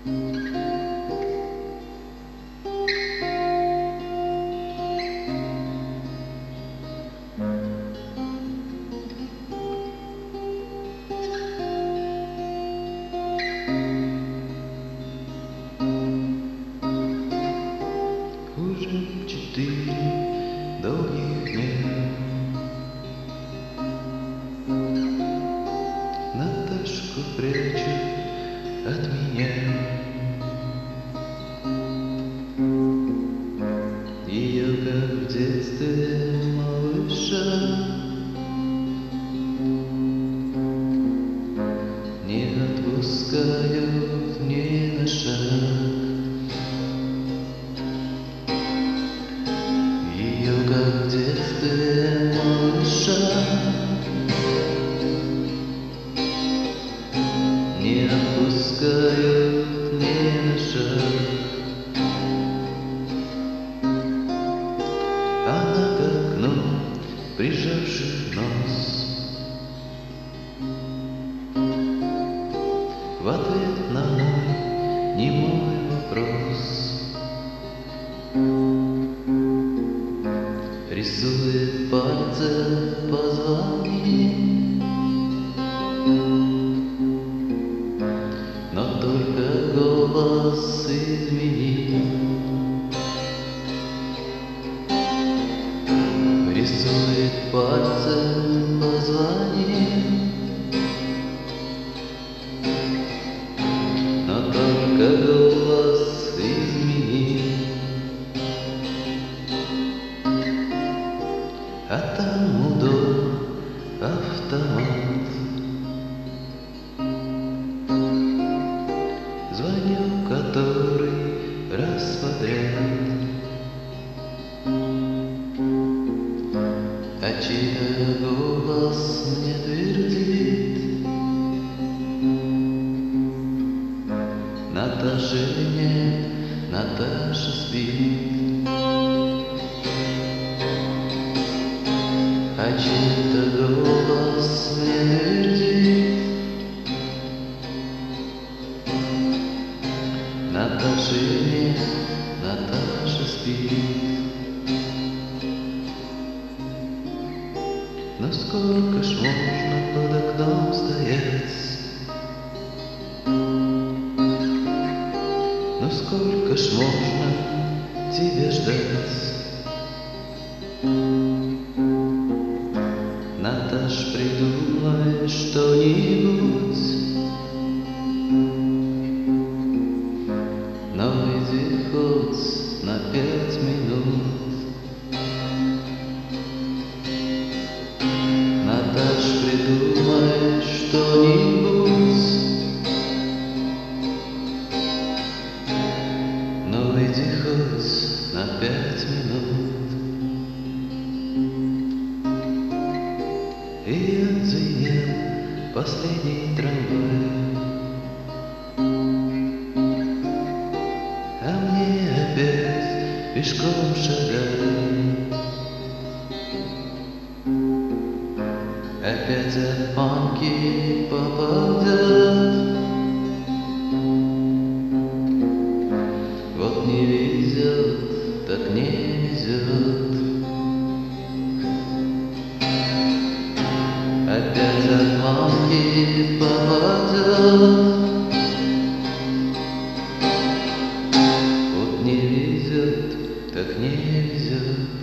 Уже 4 долгих дня Наташку прячут от меня. Ее, как в детстве, малыша не отпускают ни на шаг. Ее, как в детстве, малыша не отпускают ни на шаг. Она к окну, прижавши нос, в ответ на мой немой вопрос рисует пальцем позвони, но только голос измени. Рисует пальцем позвони, но только голос измени. А там у дома автомат, звоню который раз подряд. А чей-то голос мне твердит: Наташи нет, Наташа спит. А чей-то голос мне твердит: Наташи нет, Наташа спит. Но сколько ж можно под окном стоять? Но сколько ж можно тебя ждать? Наташ, придумай что-нибудь, но иди хоть на 5 минут. Наташ, придумай что-нибудь, но иди хоть на 5 минут. И отзвенел последний трамвай, а мне опять пешком шагать. Опять обманки попадают. Вот не везет, так не везет. Опять обманки попадают. Вот не везет, так не везет.